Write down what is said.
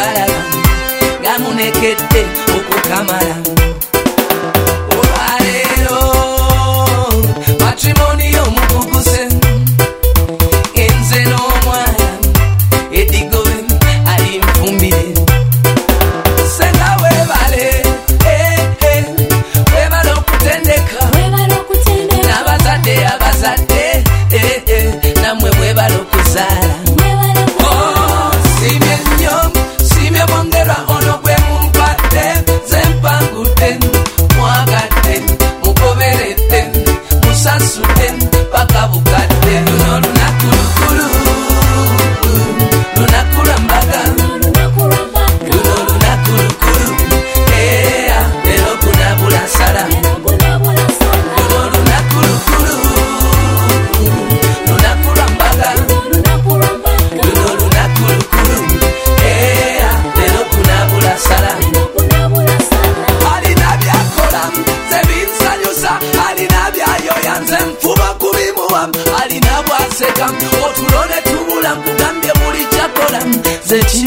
twalaga gamunekedde okukamala olwaleero matrimoniyo mukuguse enze n'omwana edigobe ali nfumbire senga webale webale okutendeka n'abazadde abazadde namwe mwebale okuzaala simye nnyo simye bongerwa ono gwe mumpadde zempangudde mwagadde mugoberedde musasudde paka bukadde luno lunaku lukulu lunaku lwa mbaga luno lunaku lukulu leero kunabula nsala luno lunaku lukulu lunaku lwa mbaga luno lunaku lukulu leero kunabula nsala alina byakola zebinsanyusa alina byayoya nze nfuba kubimuwa alina bwaseka otulo ne tubula nkugambye buli kyakola ze